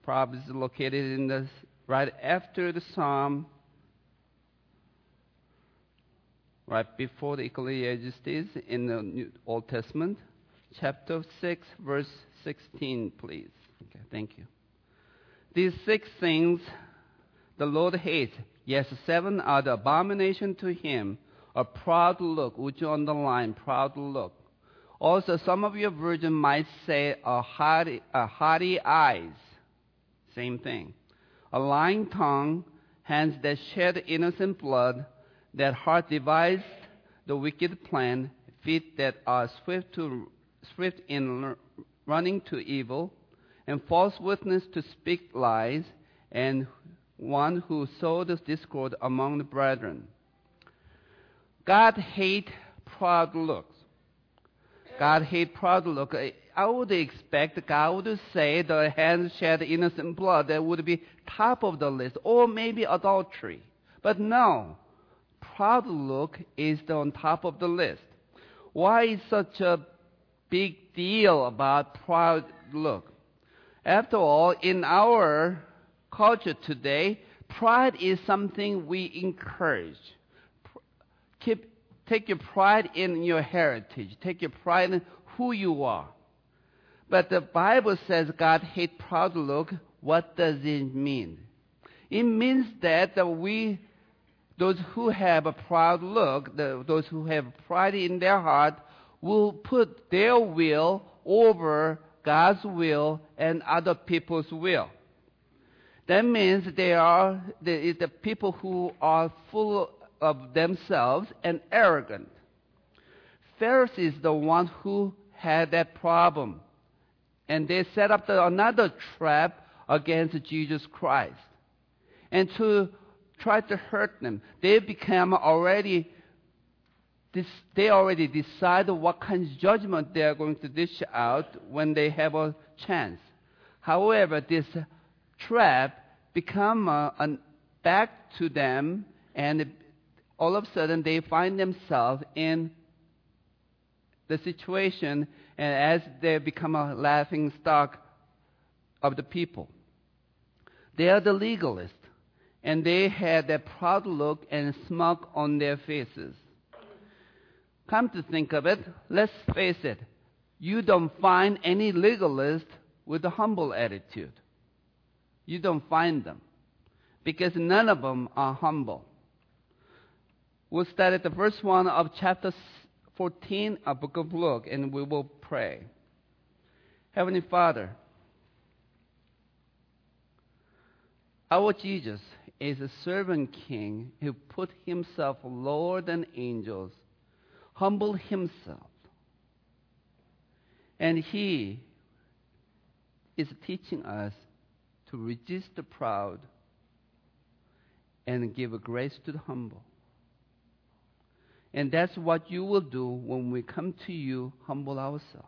Proverbs is located in the right after the Psalm, right before the Ecclesiastes in the Old Testament. Chapter 6, verse 16, please. Okay, thank you. These 6 things the Lord hates. Yes, 7 are the abomination to him. A proud look. Would you underline proud look? Also, some of your version might say a haughty eyes. Same thing. A lying tongue, hands that shed innocent blood, that heart devised the wicked plan, feet that are swift in running to evil, and false witness to speak lies, and one who sowed discord among the brethren. God hates proud looks. God hates proud look. I would expect God would say the hands shed innocent blood. That would be top of the list, or maybe adultery. But no, proud look is on top of the list. Why is such a big deal about proud look? After all, in our culture today, pride is something we encourage. Take your pride in your heritage. Take your pride in who you are. But the Bible says God hates proud look. What does it mean? It means that those who have a proud look, those who have pride in their heart, will put their will over God's will and other people's will. That means they are the people who are full of themselves and arrogant. Pharisees, the one who had that problem, and they set up another trap against Jesus Christ, and to try to hurt them. They already decide what kind of judgment they are going to dish out when they have a chance. However, this trap become back to them, and all of a sudden they find themselves in the situation, and as they become a laughing stock of the people. They are the legalists, and they had that proud look and smirk on their faces. Come to think of it, let's face it, you don't find any legalist with a humble attitude. You don't find them, because none of them are humble. We'll start at the verse 1 of chapter 14 of Book of Luke, and we will pray. Heavenly Father, our Jesus is a servant king who put himself lower than angels, humbled himself. And he is teaching us to resist the proud and give a grace to the humble. And that's what you will do when we come to you, humble ourselves.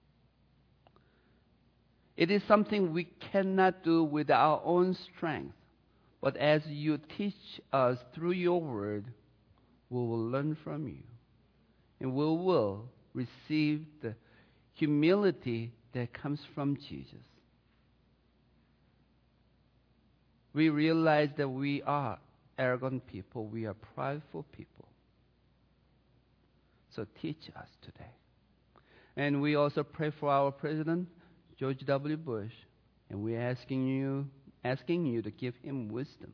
It is something we cannot do with our own strength. But as you teach us through your word, we will learn from you. And we will receive the humility that comes from Jesus. We realize that we are arrogant people. We are prideful people. So teach us today. And we also pray for our President, George W. Bush. And we're asking you to give him wisdom.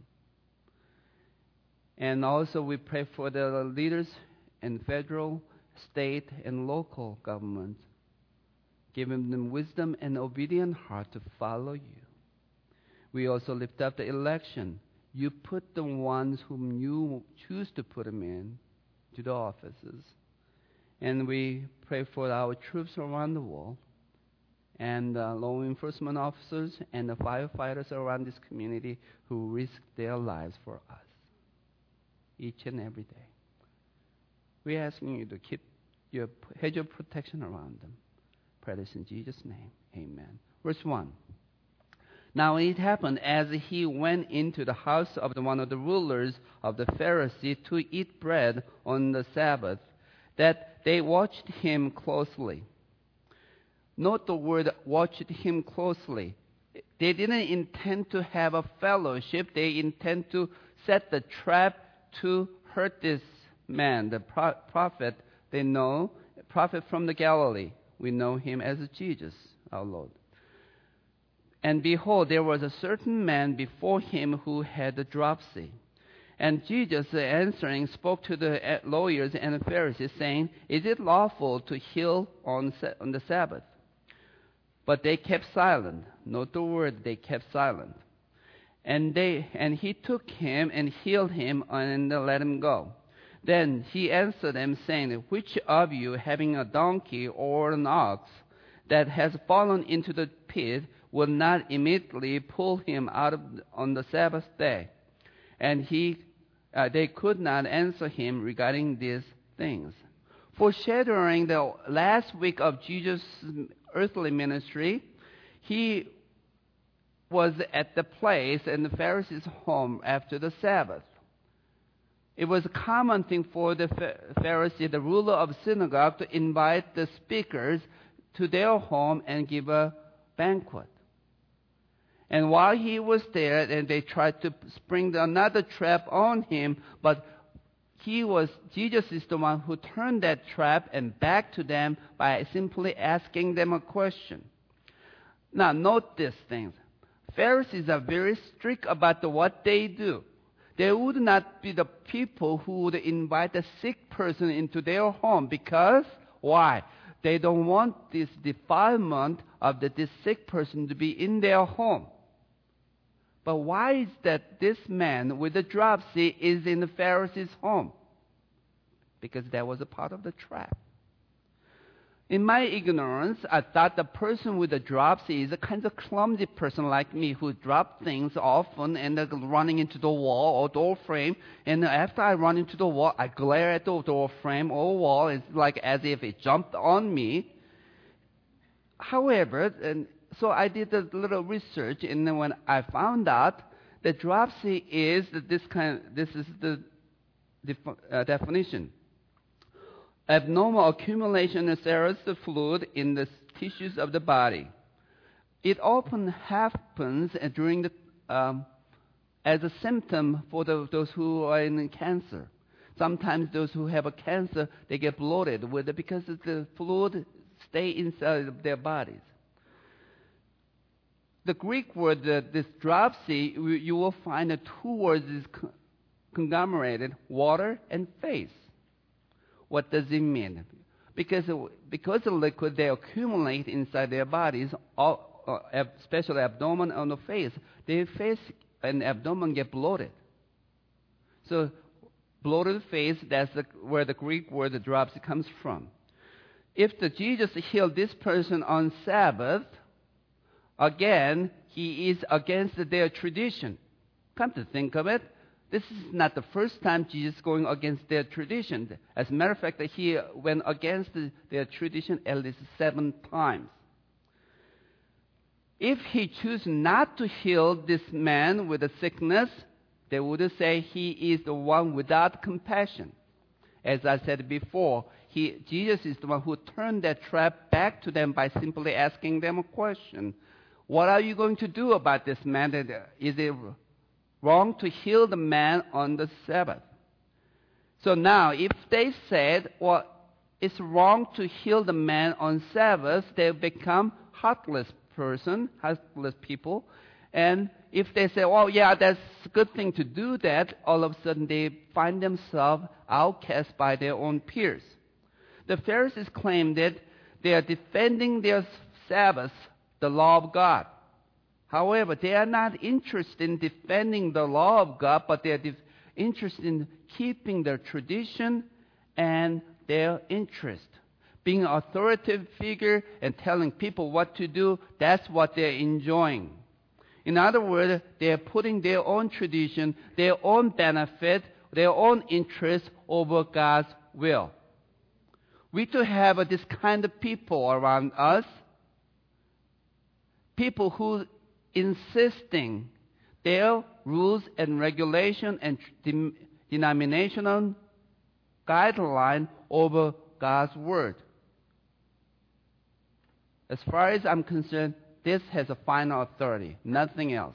And also we pray for the leaders in federal, state, and local government. Giving them wisdom and obedient heart to follow you. We also lift up the election. You put the ones whom you choose to put them in to the offices. And we pray for our troops around the world, and law enforcement officers and the firefighters around this community who risk their lives for us each and every day. We're asking you to keep your hedge of protection around them. Pray this in Jesus' name. Amen. Verse 1. Now it happened as he went into the house of one of the rulers of the Pharisees to eat bread on the Sabbath, that they watched him closely. Note the word watched him closely. They didn't intend to have a fellowship. They intend to set the trap to hurt this man, the prophet they know, prophet from the Galilee. We know him as Jesus, our Lord. And behold, there was a certain man before him who had the dropsy. And Jesus, answering, spoke to the lawyers and the Pharisees, saying, "Is it lawful to heal on the Sabbath?" But they kept silent. Note the word, they kept silent. And he took him and healed him and let him go. Then he answered them, saying, "Which of you, having a donkey or an ox that has fallen into the pit, will not immediately pull him out on the Sabbath day?" And they could not answer him regarding these things. Foreshadowing the last week of Jesus' earthly ministry, he was at the place in the Pharisees' home after the Sabbath. It was a common thing for the Pharisee, the ruler of synagogue, to invite the speakers to their home and give a banquet. And while he was there, and they tried to spring another trap on him, but Jesus is the one who turned that trap and back to them by simply asking them a question. Now, note these things. Pharisees are very strict about what they do. They would not be the people who would invite a sick person into their home because, why? They don't want this defilement of this sick person to be in their home. But why is that this man with the dropsy is in the Pharisees' home? Because that was a part of the trap. In my ignorance, I thought the person with the dropsy is a kind of clumsy person like me who drops things often and running into the wall or door frame. And after I run into the wall, I glare at the door frame or wall. It's like as if it jumped on me. However, so I did a little research, and then when I found out that dropsy is this is the definition. Abnormal accumulation of serous fluid in the tissues of the body. It often happens during as a symptom for those who are in cancer. Sometimes those who have a cancer, they get bloated with it because the fluid stay inside of their bodies. The Greek word, this dropsy, you will find the two words is conglomerated, water and face. What does it mean? Because the liquid, they accumulate inside their bodies, especially abdomen and the face. Their face and abdomen get bloated. So bloated face, that's where the Greek word, the dropsy, comes from. If Jesus healed this person on Sabbath, again, he is against their tradition. Come to think of it, this is not the first time Jesus is going against their tradition. As a matter of fact, he went against their tradition at least 7 times. If he chooses not to heal this man with a sickness, they would say he is the one without compassion. As I said before, Jesus is the one who turned that trap back to them by simply asking them a question. What are you going to do about this man? Is it wrong to heal the man on the Sabbath? So now, if they said, well, it's wrong to heal the man on Sabbath, they become heartless people. And if they say, oh, yeah, that's a good thing to do that, all of a sudden they find themselves outcast by their own peers. The Pharisees claim that they are defending their Sabbath, the law of God. However, they are not interested in defending the law of God, but they are interested in keeping their tradition and their interest. Being an authoritative figure and telling people what to do, that's what they're enjoying. In other words, they are putting their own tradition, their own benefit, their own interest over God's will. We too have this kind of people around us. People who insisting their rules and regulation and denominational guideline over God's word. As far as I'm concerned, this has a final authority, nothing else.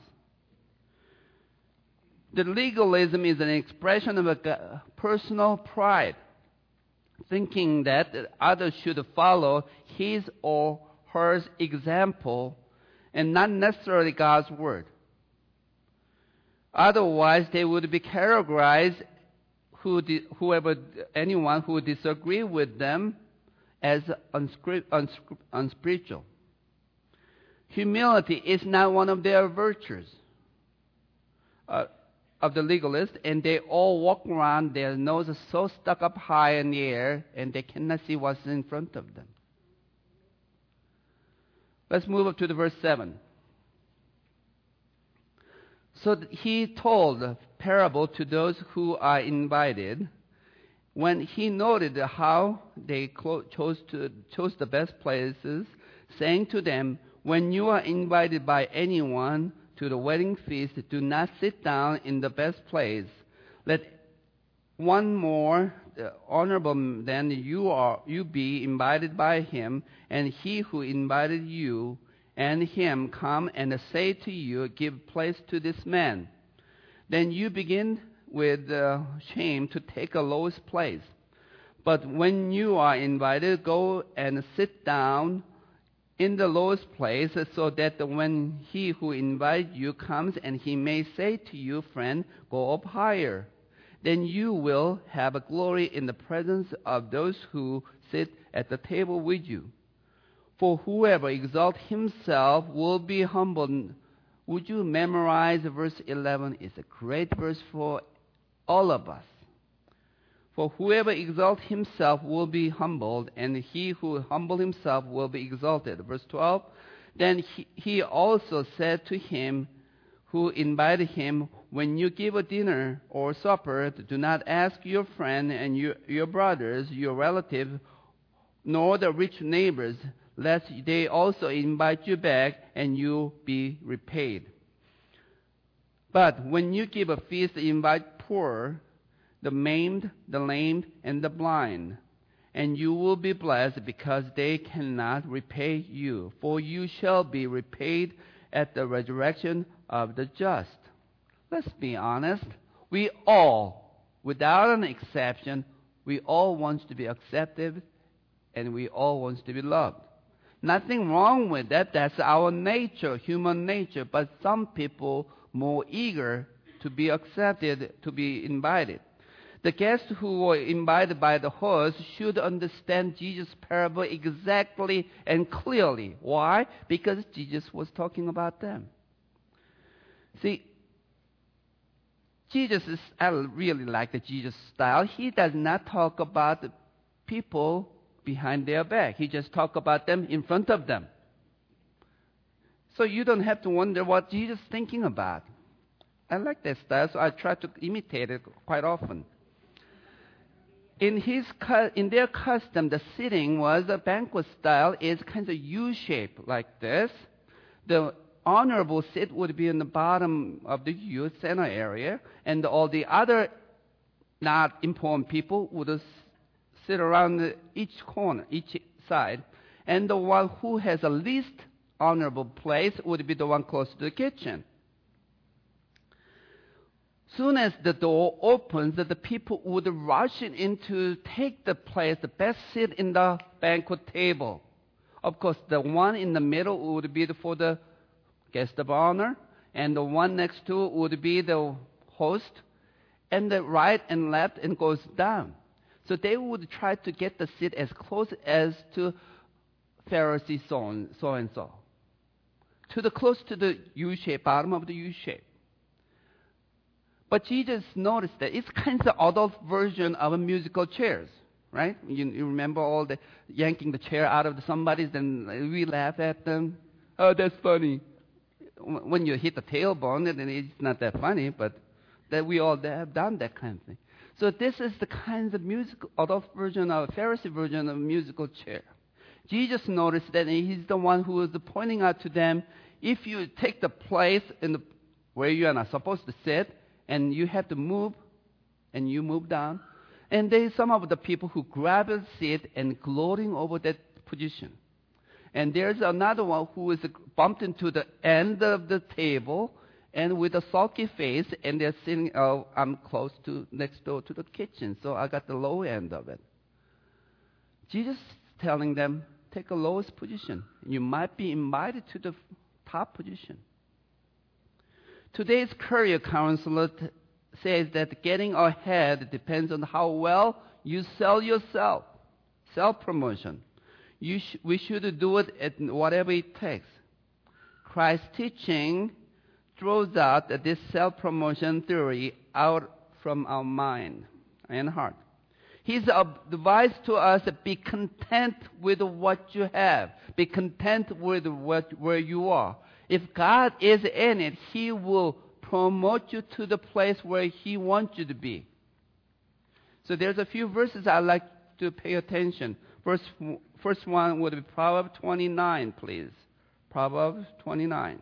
The legalism is an expression of a personal pride, thinking that others should follow his or her example and not necessarily God's word. Otherwise, they would be categorized, anyone who disagree with them, as unspiritual. Humility is not one of their virtues of the legalist, and they all walk around, their noses so stuck up high in the air, and they cannot see what's in front of them. Let's move up to the verse 7. So he told a parable to those who are invited. When he noted how they chose the best places, saying to them, when you are invited by anyone to the wedding feast, do not sit down in the best place. Let one more honorable than you be invited by him, and he who invited you and him come and say to you, give place to this man. Then you begin with shame to take a lowest place. But when you are invited, go and sit down in the lowest place, so that when he who invites you comes and he may say to you, friend, go up higher. Then you will have a glory in the presence of those who sit at the table with you. For whoever exalts himself will be humbled. Would you memorize verse 11? It's a great verse for all of us. For whoever exalts himself will be humbled, and he who humbles himself will be exalted. Verse 12. Then he also said to him who invited him, when you give a dinner or supper, do not ask your friend and your brothers, your relatives, nor the rich neighbors, lest they also invite you back and you be repaid. But when you give a feast, invite poor, the maimed, the lame, and the blind, and you will be blessed, because they cannot repay you, for you shall be repaid at the resurrection of the just. Let's be honest. We all, without an exception, we all want to be accepted, and we all want to be loved. Nothing wrong with that. That's our nature, human nature. But some people more eager to be accepted, to be invited. The guests who were invited by the host should understand Jesus' parable exactly and clearly. Why? Because Jesus was talking about them. See, I really like the Jesus style. He does not talk about the people behind their back. He just talks about them in front of them. So you don't have to wonder what Jesus is thinking about. I like that style, so I try to imitate it quite often. In their custom, the sitting was a banquet style, is kind of U-shaped like this. The honorable seat would be in the bottom of the U center area, and all the other not important people would sit around each corner, each side, and the one who has the least honorable place would be the one close to the kitchen. Soon as the door opens, the people would rush in to take the place, the best seat in the banquet table. Of course, the one in the middle would be for the guest of honor, and the one next to it would be the host, and the right and left and goes down. So they would try to get the seat as close as to Pharisee so and so, close to the U-shape, bottom of the U-shape. But Jesus noticed that it's kind of adult version of a musical chairs, right? You remember all the yanking the chair out of somebody's, then we laugh at them. Oh, that's funny. When you hit the tailbone, then it's not that funny, but that we all have done that kind of thing. So this is the kind of musical adult version of Pharisee version of a musical chair. Jesus noticed that, and he's the one who was pointing out to them, if you take the place where you are not supposed to sit, and you have to move, and you move down. And there's some of the people who grab a seat and gloating over that position. And there's another one who is bumped into the end of the table and with a sulky face, and they're sitting, I'm close to, next door to the kitchen, so I got the low end of it. Jesus is telling them, take a lowest position. You might be invited to the top position. Today's career counselor says that getting ahead depends on how well you sell yourself. Self-promotion. We should do it at whatever it takes. Christ's teaching throws out this self-promotion theory out from our mind and heart. His advice to us: be content with what you have. Be content with where you are. If God is in it, He will promote you to the place where He wants you to be. So there's a few verses I'd like to pay attention. First one would be Proverbs 29, please. Proverbs 29.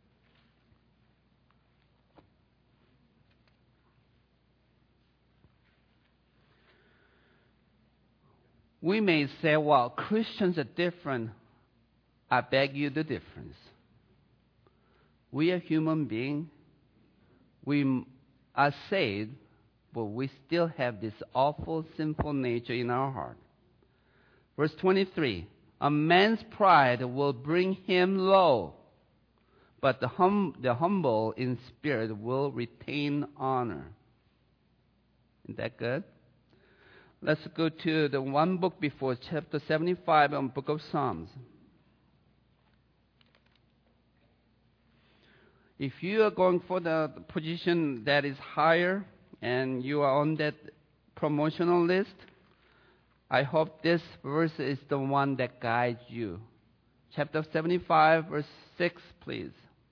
We may say, well, Christians are different. I beg you the difference. We are human beings. We are saved, but we still have this awful, sinful nature in our heart. Verse 23, a man's pride will bring him low, but the humble in spirit will retain honor. Isn't that good? Let's go to the one book before, chapter 75 on book of Psalms. If you are going for the position that is higher and you are on that promotional list, I hope this verse is the one that guides you. Chapter 75, verse 6, please.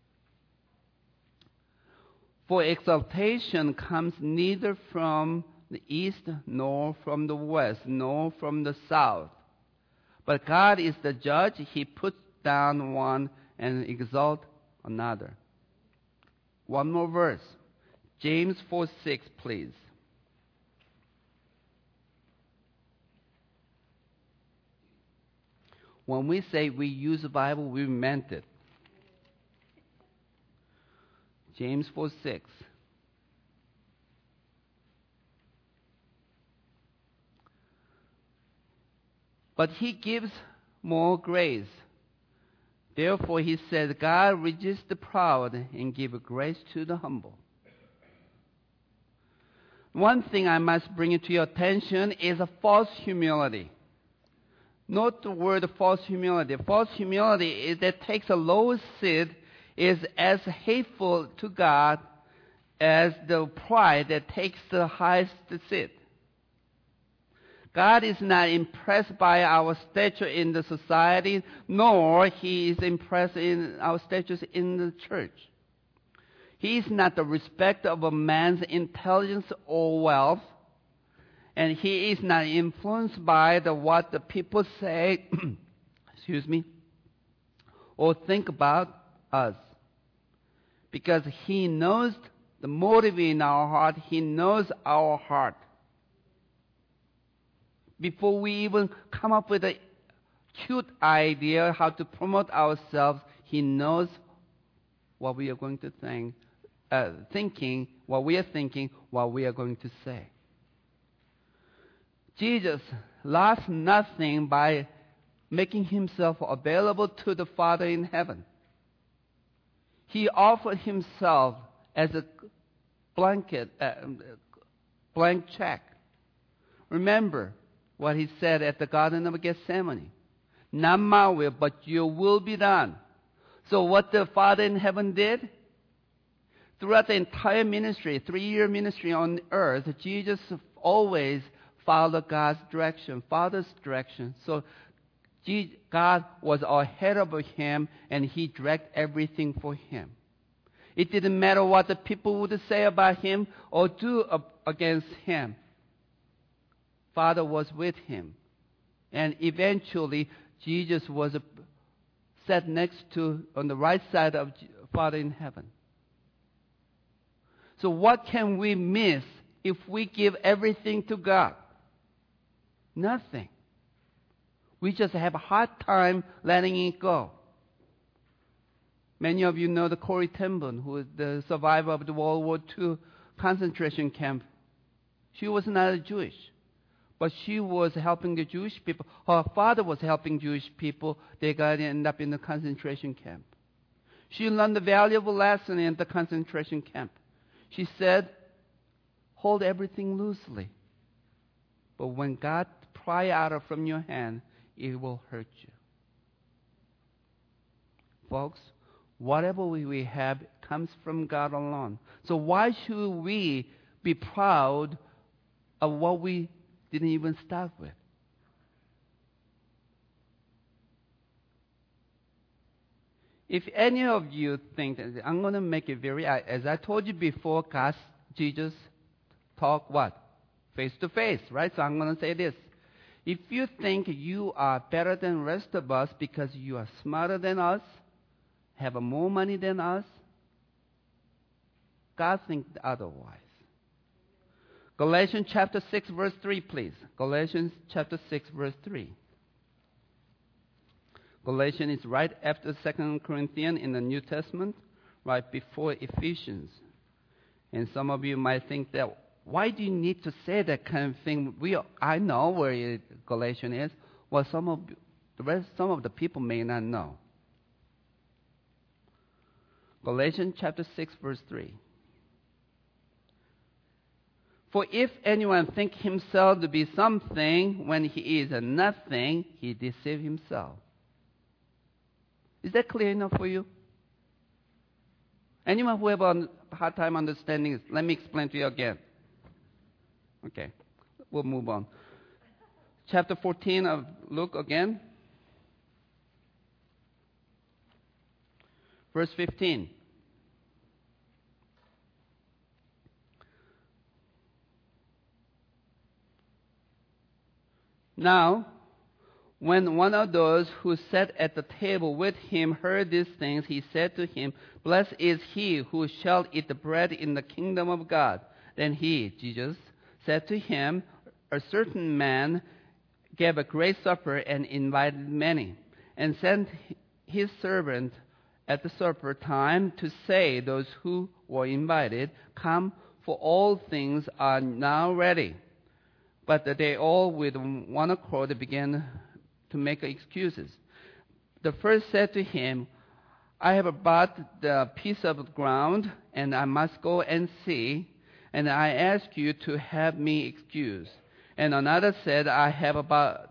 For exaltation comes neither from the east, nor from the west, nor from the south. But God is the judge. He puts down one and exalts another. One more verse. James 4:6, please. When we say we use the Bible, we meant it. James 4:6. But He gives more grace. Therefore, He said, God resists the proud and gives grace to the humble. One thing I must bring to your attention is a false humility. Note the word false humility. False humility is that takes a low seat, is as hateful to God as the pride that takes the highest seat. God is not impressed by our stature in the society, nor He is impressed in our status in the church. He is not the respecter of a man's intelligence or wealth, and He is not influenced by what the people say, or think about us. Because He knows the motive in our heart, He knows our heart. Before we even come up with a cute idea how to promote ourselves, He knows what we are going to thinking, what we are thinking, what we are going to say. Jesus lost nothing by making Himself available to the Father in heaven. He offered Himself as a blank check. Remember what He said at the Garden of Gethsemane. Not my will, but your will be done. So what the Father in heaven did? Throughout the entire ministry, 3-year ministry on earth, Jesus always followed God's direction, Father's direction. So God was ahead of Him, and He directed everything for Him. It didn't matter what the people would say about Him or do against Him. Father was with Him. And eventually, Jesus was sat next to, on the right side of Father in heaven. So what can we miss if we give everything to God? Nothing. We just have a hard time letting it go. Many of you know the Corrie ten Boom, who is the survivor of the World War II concentration camp. She was not Jewish, but she was helping the Jewish people. Her father was helping Jewish people. They got to end up in the concentration camp. She learned a valuable lesson in the concentration camp. She said, hold everything loosely. But when God pry out from your hand, it will hurt you. Folks, whatever we have comes from God alone. So why should we be proud of what we didn't even start with? If any of you think that, I'm going to make it very, as I told you before, God, Jesus talk what? Face to face, right? So I'm going to say this. If you think you are better than the rest of us because you are smarter than us, have more money than us, God thinks otherwise. Galatians chapter 6, verse 3, please. Galatians chapter 6, verse 3. Galatians is right after 2 Corinthians in the New Testament, right before Ephesians. And some of you might think that, why do you need to say that kind of thing? I know where Galatians is. Well, some of the people may not know. Galatians chapter 6, verse 3. For if anyone think himself to be something when he is nothing, he deceives himself. Is that clear enough for you? Anyone who have a hard time understanding it, let me explain to you again. Okay, we'll move on. Chapter 14 of Luke again. Verse 15. Now, when one of those who sat at the table with him heard these things, he said to him, Blessed is he who shall eat the bread in the kingdom of God. Then he, Jesus, said to him, A certain man gave a great supper and invited many, and sent his servant at the supper time to say those who were invited, Come, for all things are now ready. But they all with one accord began to make excuses. The first said to him, I have bought the piece of ground, and I must go and see, and I ask you to have me excused. And another said, I have about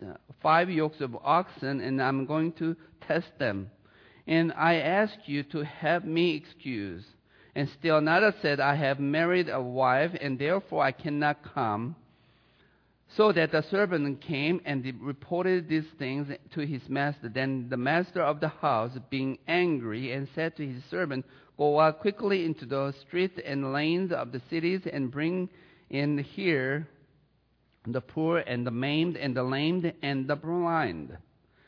5 yokes of oxen, and I'm going to test them. And I ask you to have me excused. And still another said, I have married a wife, and therefore I cannot come. So that the servant came and reported these things to his master. Then the master of the house, being angry, and said to his servant, Go out quickly into the streets and lanes of the cities and bring in here the poor and the maimed and the lame and the blind.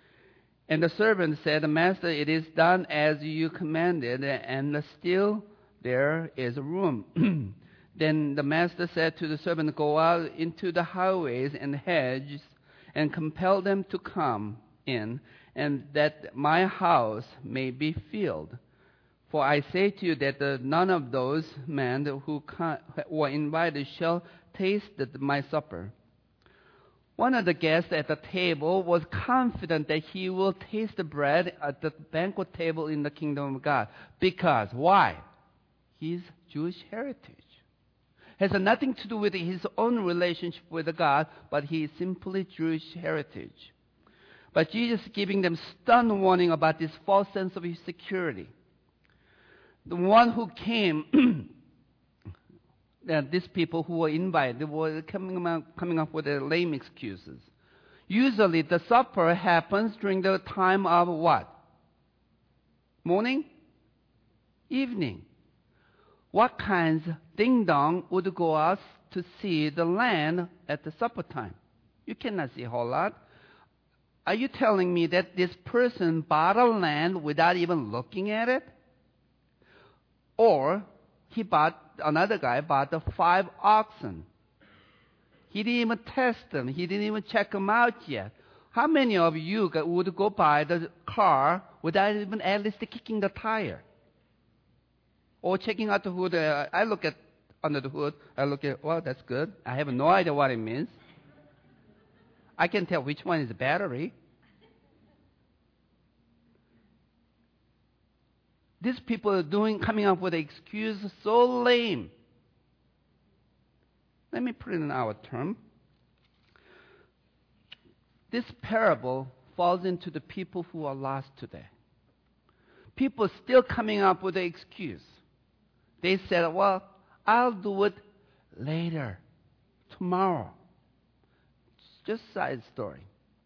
And the servant said, Master, it is done as you commanded, and still there is room. Then the master said to the servant, Go out into the highways and hedges and compel them to come in, and that my house may be filled. For I say to you that none of those men who were invited shall taste my supper. One of the guests at the table was confident that he will taste the bread at the banquet table in the kingdom of God. Because, why? His Jewish heritage has nothing to do with his own relationship with God, but he is simply Jewish heritage. But Jesus is giving them stern warning about this false sense of security. The one who came, these people who were invited, were coming up with their lame excuses. Usually the supper happens during the time of what? Morning? Evening. What kinds ding-dong would go out to see the land at the supper time? You cannot see a whole lot. Are you telling me that this person bought a land without even looking at it? Or another guy bought the 5 oxen. He didn't even test them. He didn't even check them out yet. How many of you would go by the car without even at least kicking the tire? Or checking out the hood? I look at under the hood. I look at, well, that's good. I have no idea what it means. I can tell which one is the battery. These people are coming up with an excuse so lame. Let me put it in our term. This parable falls into the people who are lost today. People still coming up with an excuse. They said, well, I'll do it later, tomorrow. Just side story.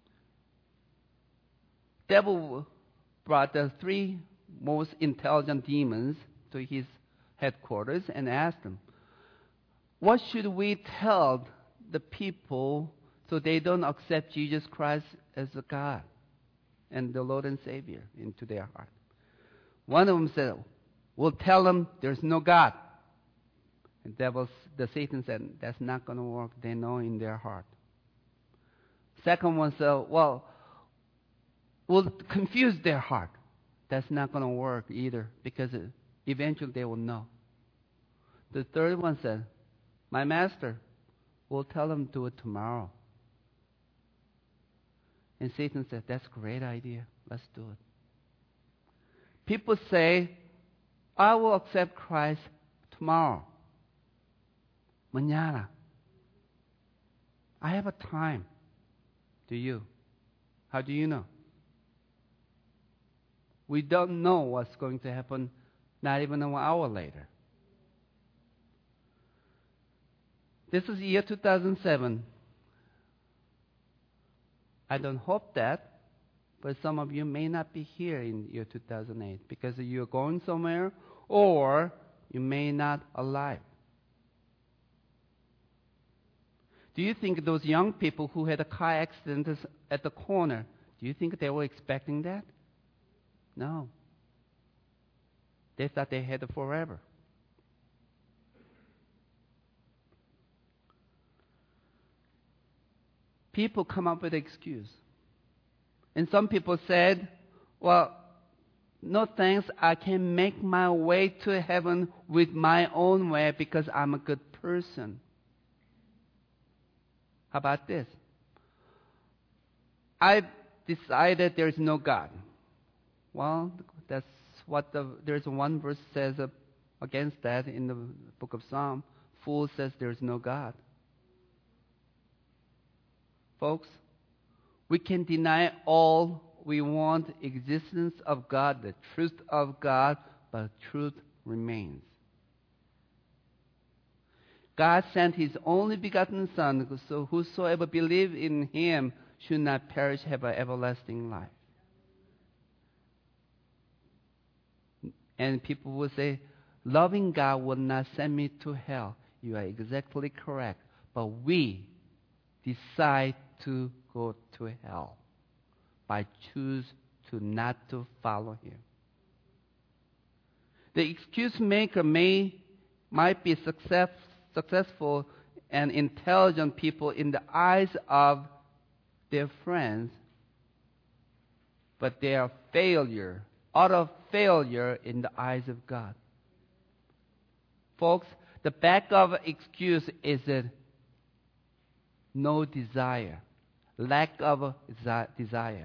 Devil brought the 3 most intelligent demons to his headquarters and asked them, what should we tell the people so they don't accept Jesus Christ as a God and the Lord and Savior into their heart? One of them said, we'll tell them there's no God. And the Satan said, that's not going to work. They know in their heart. Second one said, well, we'll confuse their heart. That's not going to work either, because eventually they will know. The third one said, my master, we'll tell them to do it tomorrow. And Satan said, that's a great idea. Let's do it. People say, I will accept Christ tomorrow. Mañana. I have a time. Do you? How do you know? We don't know what's going to happen, not even an hour later. This is year 2007. I don't hope that, but some of you may not be here in year 2008 because you're going somewhere or you may not alive. Do you think those young people who had a car accident at the corner, do you think they were expecting that? No. They thought they had it forever. People come up with an excuse. And some people said, well, no thanks, I can make my way to heaven with my own way because I'm a good person. How about this? I decided there's no God. Well, that's what there's one verse says against that in the book of Psalm. Fool says there's no God. Folks, we can deny all we want existence of God, the truth of God, but truth remains. God sent His only begotten Son, so whosoever believes in Him should not perish, have an everlasting life. And people will say, loving God will not send me to hell. You are exactly correct. But we decide to go to hell by choose to not to follow Him. The excuse maker might be successful and intelligent people in the eyes of their friends, but they are utter failure in the eyes of God. Folks, the back of excuse is no desire, lack of desire.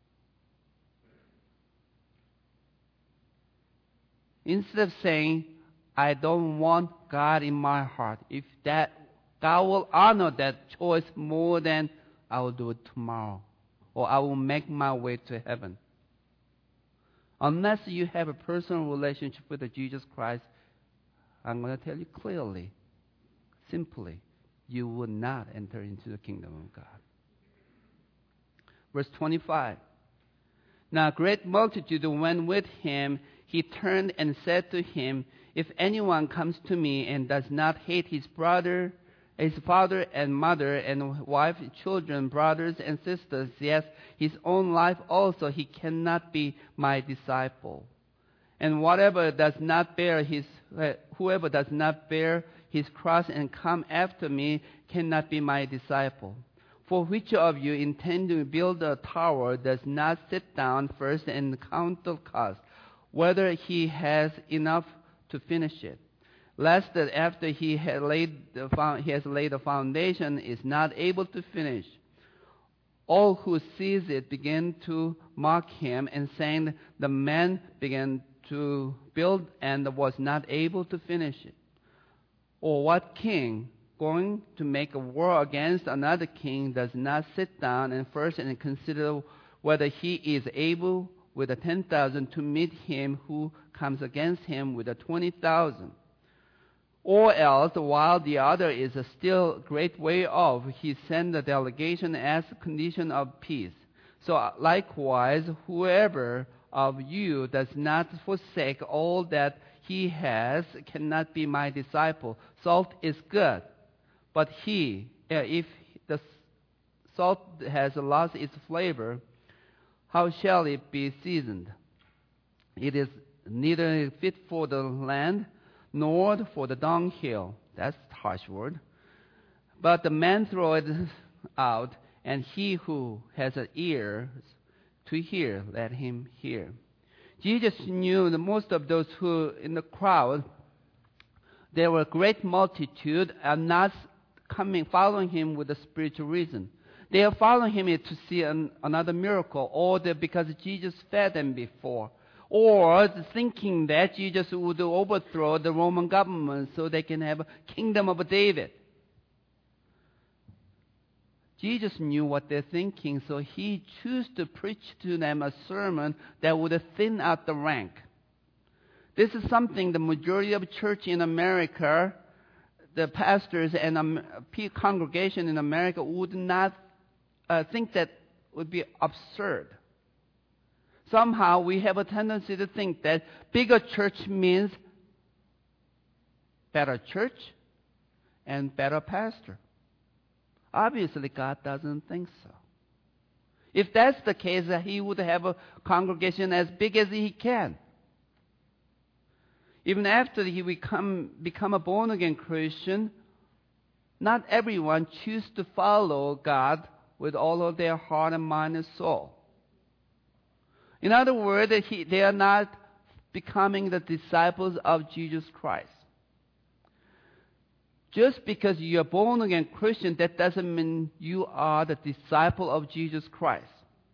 Instead of saying, I don't want God in my heart, if that God will honor that choice more than I will do it tomorrow, or I will make my way to heaven. Unless you have a personal relationship with Jesus Christ, I'm going to tell you clearly, simply, you will not enter into the kingdom of God. Verse 25. Now a great multitude went with him. He turned and said to him, if anyone comes to me and does not hate his brother, his father and mother and wife, children, brothers and sisters, yes, his own life also, he cannot be my disciple. And whoever does not bear his cross and come after me cannot be my disciple. For which of you intend to build a tower does not sit down first and count the cost, whether he has enough to finish it, lest that after he has laid the foundation is not able to finish. All who sees it begin to mock him and saying, the man began to build and was not able to finish it. Or what king going to make a war against another king does not sit down and first and consider whether he is able with the 10,000 to meet him who comes against him with the 20,000? Or else, while the other is still a great way off, he sends a delegation as a condition of peace. So likewise, whoever of you does not forsake all that he has cannot be my disciple. Salt is good, but if the salt has lost its flavor, how shall it be seasoned? It is neither fit for the land nor for the dunghill. That's a harsh word. But the man throw it out, and he who has an ear to hear, let him hear. Jesus knew that most of those who in the crowd, there were a great multitude, are not following him with a spiritual reason. They are following him to see another miracle, or because Jesus fed them before, or thinking that Jesus would overthrow the Roman government so they can have a kingdom of David. Jesus knew what they're thinking, so he chose to preach to them a sermon that would thin out the rank. This is something the majority of church in America, the pastors and congregation in America would not think that would be absurd. Somehow we have a tendency to think that bigger church means better church and better pastor. Obviously, God doesn't think so. If that's the case, he would have a congregation as big as he can. Even after he become a born-again Christian, not everyone chooses to follow God with all of their heart and mind and soul. In other words, they are not becoming the disciples of Jesus Christ. Just because you are born again Christian, that doesn't mean you are the disciple of Jesus Christ.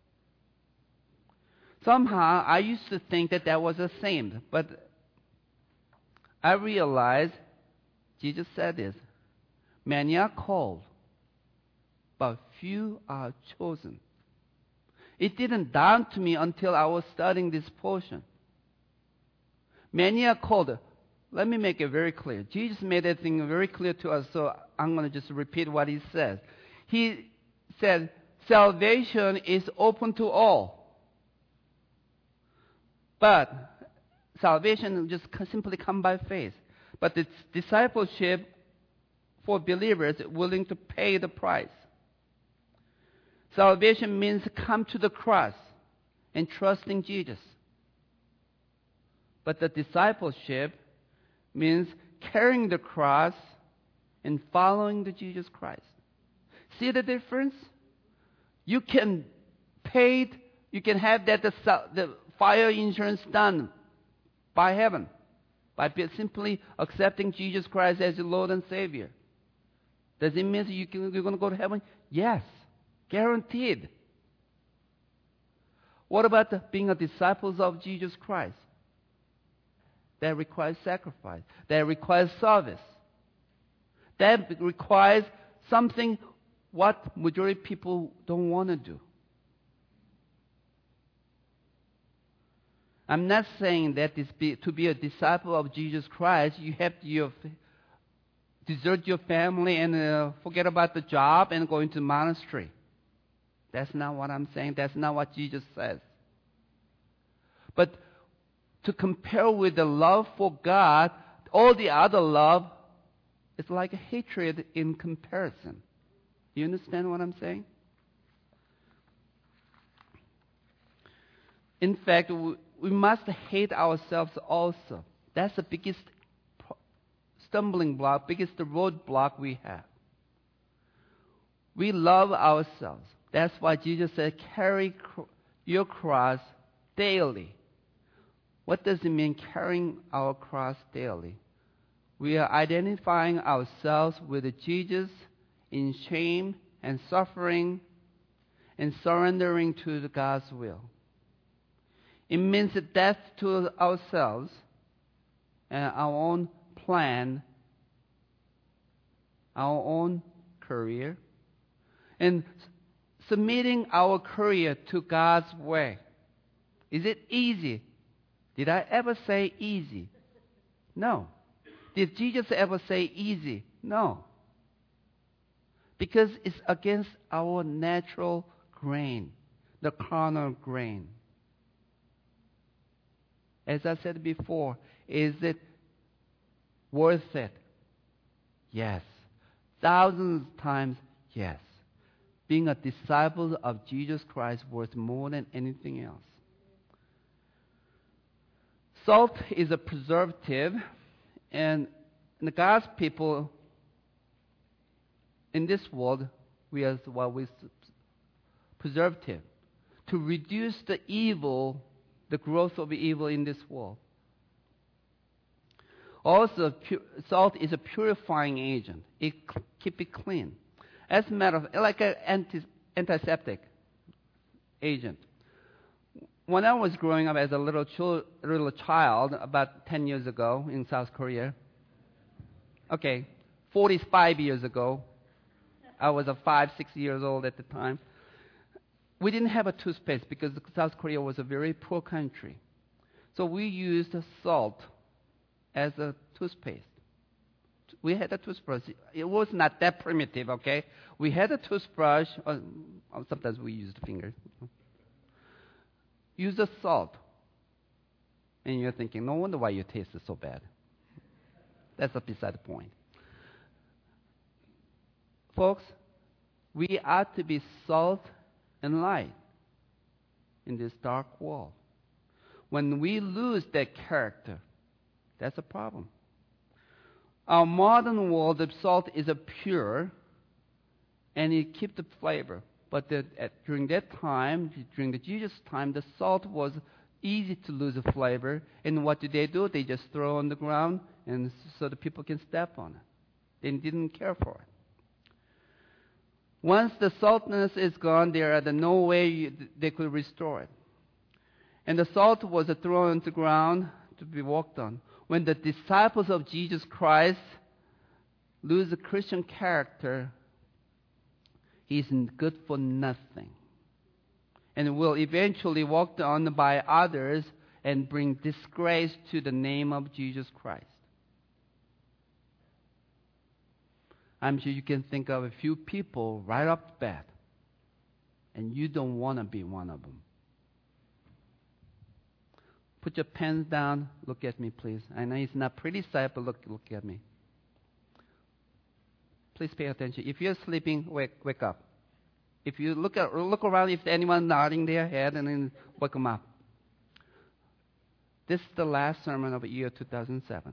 Somehow, I used to think that was the same, but I realized Jesus said this: many are called, but few are chosen. It didn't dawn to me until I was studying this portion. Many are called. Let me make it very clear. Jesus made that thing very clear to us, so I'm going to just repeat what he says. He said, salvation is open to all. But salvation just simply come by faith. But it's discipleship for believers willing to pay the price. Salvation means come to the cross and trust in Jesus. But the discipleship means carrying the cross and following the Jesus Christ. See the difference? You can have the fire insurance done by heaven by simply accepting Jesus Christ as your Lord and Savior. Does it mean you're going to go to heaven? Yes, guaranteed. What about being a disciple of Jesus Christ? That requires sacrifice. That requires service. That requires something what majority of people don't want to do. I'm not saying that to be a disciple of Jesus Christ, you have to desert your family and forget about the job and go into monastery. That's not what I'm saying. That's not what Jesus says. But to compare with the love for God, all the other love is like a hatred in comparison. You understand what I'm saying? In fact, we must hate ourselves also. That's the biggest stumbling block, biggest roadblock we have. We love ourselves. That's why Jesus said, carry your cross daily. What does it mean, carrying our cross daily? We are identifying ourselves with Jesus in shame and suffering and surrendering to God's will. It means death to ourselves and our own plan, our own career, and submitting our career to God's way. Is it easy? Did I ever say easy? No. Did Jesus ever say easy? No. Because it's against our natural grain, the carnal grain. As I said before, is it worth it? Yes. Thousands of times, yes. Being a disciple of Jesus Christ worth more than anything else. Salt is a preservative, and the God's people in this world, we are what we preservative to reduce the evil, the growth of evil in this world. Also, salt is a purifying agent. It keeps it clean. As a matter of, like an antiseptic agent. When I was growing up as a little child, about 10 years ago in South Korea, 45 years ago, I was 5, 6 years old at the time. We didn't have a toothpaste because South Korea was a very poor country. So we used salt as a toothpaste. We had a toothbrush. It was not that primitive, okay? We had a toothbrush. Sometimes we used fingers. Use the salt. And you're thinking, no wonder why your taste is so bad. That's beside the point. Folks, we are to be salt and light in this dark world. When we lose that character, that's a problem. Our modern world, the salt is pure, and it keeps the flavor. But during that time, during the Jesus time, the salt was easy to lose the flavor. And what do? They just throw it on the ground, and so the people can step on it. They didn't care for it. Once the saltness is gone, there are no way they could restore it. And the salt was thrown on the ground to be walked on. When the disciples of Jesus Christ lose the Christian character, he's good for nothing. And will eventually walked on by others and bring disgrace to the name of Jesus Christ. I'm sure you can think of a few people right off the bat, and you don't want to be one of them. Put your pens down. Look at me, please. I know it's not pretty sight, but look at me. Please pay attention. If you're sleeping, wake up. If you look around, if anyone nodding their head, and then wake them up. This is the last sermon of the year 2007.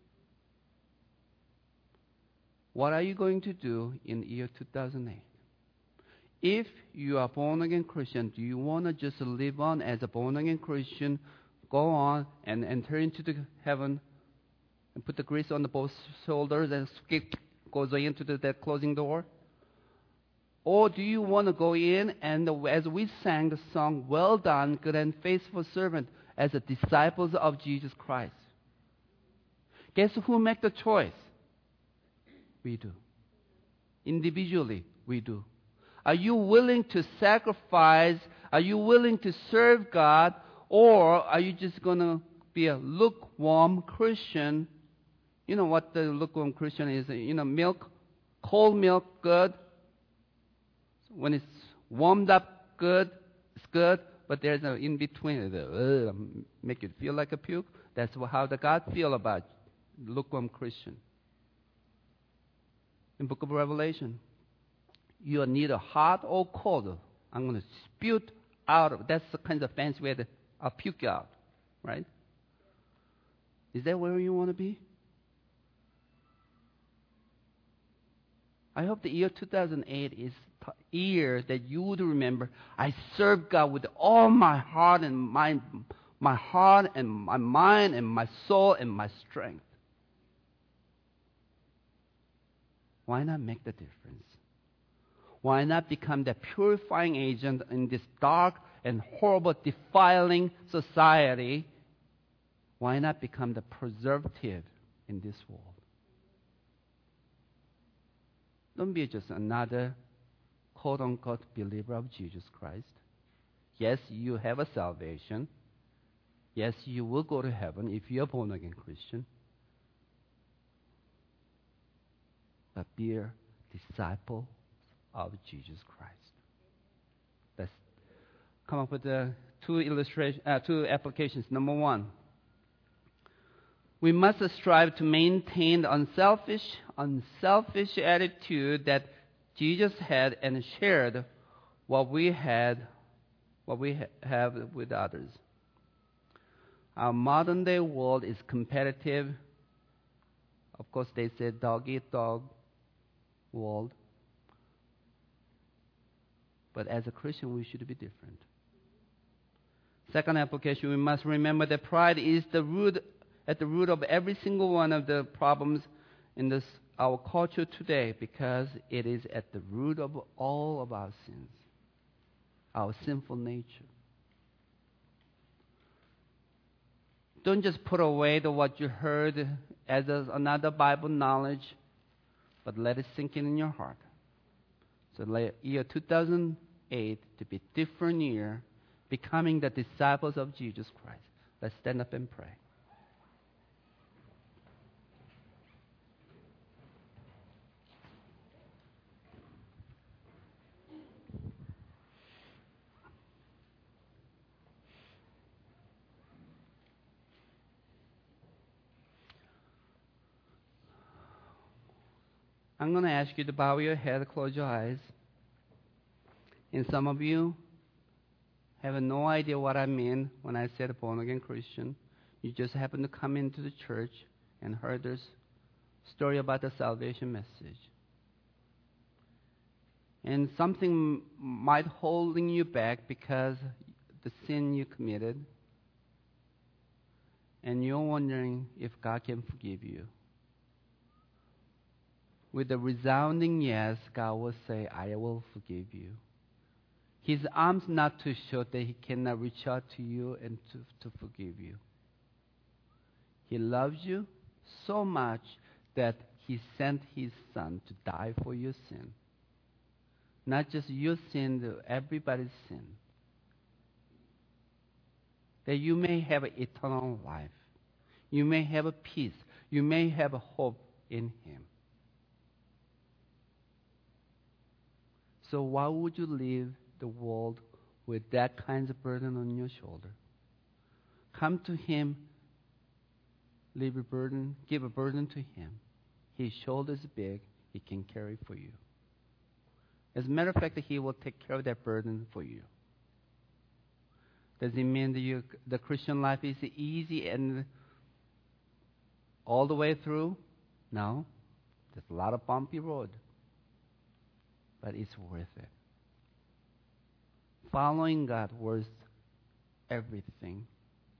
What are you going to do in the year 2008? If you are born-again Christian, do you want to just live on as a born-again Christian, go on and enter into the heaven and put the grease on the both shoulders and goes into that closing door? Or do you want to go in and, as we sang the song, well done, good and faithful servant, as the disciples of Jesus Christ? Guess who make the choice? We do. Individually, we do. Are you willing to sacrifice? Are you willing to serve God? Or are you just going to be a lukewarm Christian? You know what the lukewarm Christian is? Milk, cold milk, good. When it's warmed up, good, it's good. But there's no in between. Make you feel like a puke. That's how the God feel about lukewarm Christian. In Book of Revelation, you are neither hot or cold. I'm going to spew out. That's the kind of fancy way that I'll puke out, right? Is that where you want to be? I hope the year 2008 is the year that you would remember, I serve God with all my heart and my heart and my mind and my soul and my strength. Why not make the difference? Why not become the purifying agent in this dark and horrible, defiling society? Why not become the preservative in this world? Don't be just another quote-unquote believer of Jesus Christ. Yes, you have a salvation. Yes, you will go to heaven if you're a born-again Christian. But be a disciple of Jesus Christ. Let's come up with two applications. Number one, we must strive to maintain the unselfish attitude that Jesus had and shared what we have with others. Our modern day world is competitive. Of course, they say dog eat dog world. But as a Christian, we should be different. Second application, we must remember that pride is at the root of every single one of the problems in our culture today, because it is at the root of all of our sins, our sinful nature. Don't just put away what you heard as another Bible knowledge, but let it sink in your heart. So let year 2008 to be a different year, becoming the disciples of Jesus Christ. Let's stand up and pray. I'm going to ask you to bow your head, close your eyes. And some of you have no idea what I mean when I said born-again Christian. You just happen to come into the church and heard this story about the salvation message. And something might holding you back because the sin you committed. And you're wondering if God can forgive you. With a resounding yes, God will say, I will forgive you. His arms not too short that He cannot reach out to you and to forgive you. He loves you so much that He sent His Son to die for your sin. Not just your sin, everybody's sin. That you may have eternal life. You may have a peace. You may have a hope in Him. So why would you leave the world with that kind of burden on your shoulder? Come to Him, leave a burden, give a burden to Him. His shoulder is big, He can carry for you. As a matter of fact, He will take care of that burden for you. Does it mean that the Christian life is easy and all the way through? No. There's a lot of bumpy road. But it's worth it. Following God worth everything.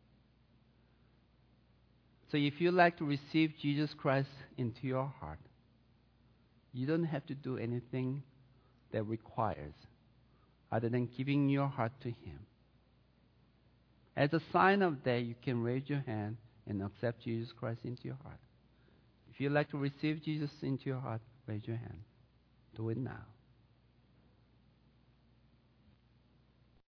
So if you'd like to receive Jesus Christ into your heart, you don't have to do anything that requires other than giving your heart to Him. As a sign of that, you can raise your hand and accept Jesus Christ into your heart. If you'd like to receive Jesus into your heart, raise your hand. Do it now.